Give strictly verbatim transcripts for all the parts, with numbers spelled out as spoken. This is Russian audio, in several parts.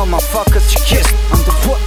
know my fuckers kiss on the foot.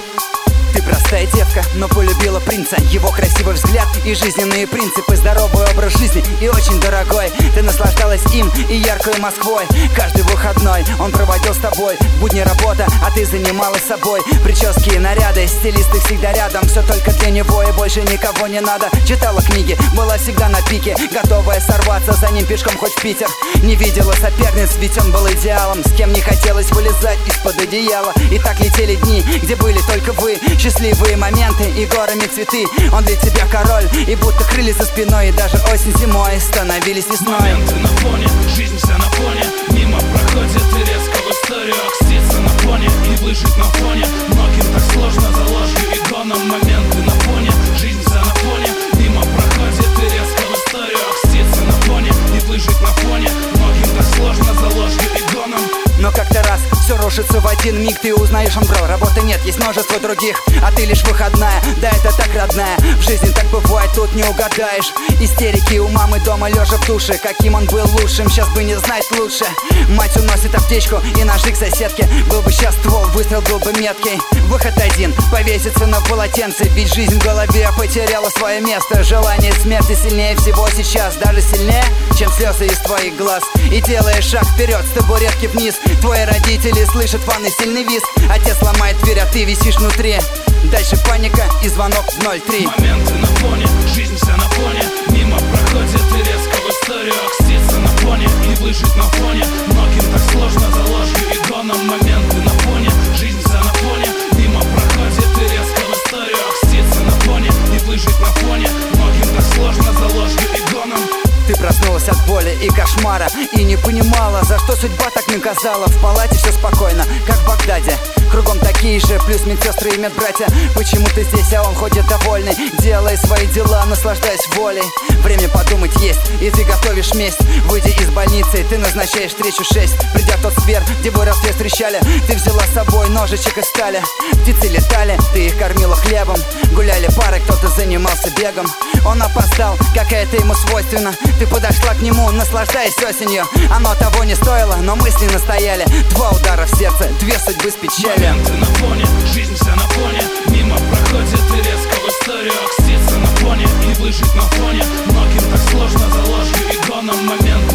Ты простая девка, но полюбила принца. Его красивый взгляд и жизненные принципы. Здоровый образ жизни и очень дорогой. Ты наслаждалась им и яркой Москвой. Каждый выходной он проводил с тобой. В будни работа, а ты занималась собой. Прически и наряды, стилисты всегда рядом. Все только для него и больше никого не надо. Читала книги, была всегда на пике, готовая сорваться за ним пешком хоть в Питер. Не видела соперниц, ведь он был идеалом. С кем не хотелось вылезать из-под одеяла. И так летели дни, где были только вы. Счастливые моменты и горами цветы. Он для тебя король, и будто крылья за спиной. И даже осень зимой становились весной. Моменты на фоне, жизнь вся на фоне. Мимо проходит и резко в историю окстится на фоне. И выжить на фоне многим так сложно за ложью и гоном. Моменты на фоне, жизнь вся на фоне. Мимо проходит и резко в историю окстится на фоне. И выжить на фоне многим так сложно за ложью и гоном. Но как-то раз все рушится в один миг. Ты узнаешь, он бро, работы нет, есть множество других. А ты лишь выходная, да это так родная. В жизни так бывает, тут не угадаешь. Истерики у мамы дома лежа в душе. Каким он был лучшим, сейчас бы не знать лучше. Мать уносит аптечку и ножи к соседке. Был бы сейчас ствол, выстрел был бы меткий. Выход один, повеситься на полотенце. Ведь жизнь в голове потеряла свое место. Желание смерти сильнее всего сейчас. Даже сильнее, чем слезы из твоих глаз. И делаешь шаг вперед с табуретки вниз. Твои родители слышат ванный сильный визг. Отец ломает дверь, а ты висишь внутри. Дальше паника и звонок в ноль три. Моменты на фоне, жизнь вся на фоне. Мимо проходит и резко в историю окстится на фоне. И выжить на фоне многим так сложно за ложью и гоном. Моменты на фоне, жизнь вся на фоне. Мимо проходит и резко в историю окстится на фоне. И выжить на фоне многим так сложно за ложью и гоном. Ты проснулась от боли и кошмара и не понимала, за что судьба так наказала. В палате все спокойно, как в Багдаде. Кругом такие же, плюс медсестры и медбратья. Почему ты здесь, а он ходит довольный? Делай свои дела, наслаждаясь волей. Время подумать есть, и ты готовишь месть. Выйдя из больницы, ты назначаешь встречу шесть. Придя в тот сквер, где бой рассвет встречали, ты взяла с собой ножичек из стали. Птицы летали, ты их кормила хлебом. Гуляли пары, кто-то занимался бегом. Он опоздал, как это ему свойственно. Ты подошла к нему, наслаждаясь осенью. Оно того не стоило, но мысли настояли. Два удара в сердце, две судьбы с печали. Моменты на фоне, жизнь вся на фоне. Мимо проходит и резко в историю окстится на фоне. И выжить на фоне многим так сложно за ложью и гоном. Моменты